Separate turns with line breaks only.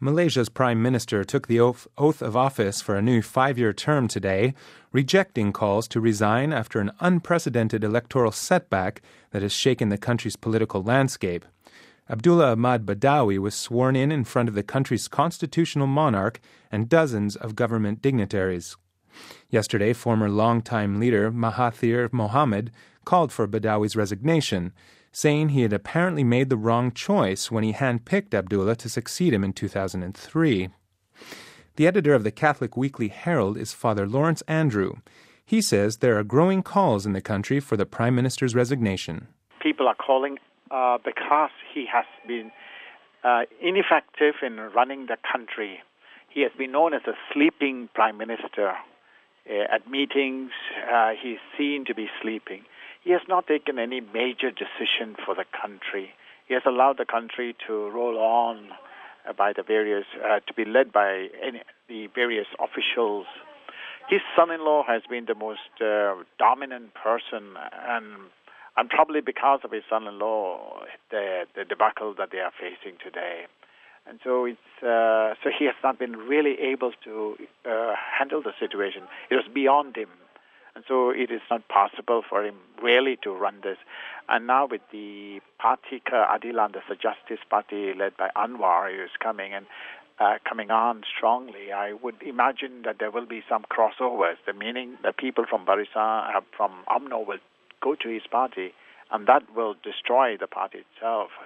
Malaysia's Prime Minister took the oath of office for a new 5-year term today, rejecting calls to resign after an unprecedented electoral setback that has shaken the country's political landscape. Abdullah Ahmad Badawi was sworn in front of the country's constitutional monarch and dozens of government dignitaries. Yesterday, former longtime leader Mahathir Mohamad called for Badawi's resignation, saying he had apparently made the wrong choice when he handpicked Abdullah to succeed him in 2003. The editor of the Catholic Weekly Herald is Father Lawrence Andrew. He says there are growing calls in the country for the Prime Minister's resignation.
People are calling because he has been ineffective in running the country. He has been known as a sleeping Prime Minister. At meetings, he's seen to be sleeping. He has not taken any major decision for the country. He has allowed the country to roll on by the various, to be led by the various officials. His son-in-law has been the most dominant person, and probably because of his son-in-law, the debacle that they are facing today. And so so he has not been really able to handle the situation. It was beyond him. And so it is not possible for him really to run this. And now with the Parti Keadilan, the Justice Party led by Anwar, who is coming on strongly, I would imagine that there will be some crossovers, the meaning that people from Barisan, from UMNO will go to his party, and that will destroy the party itself.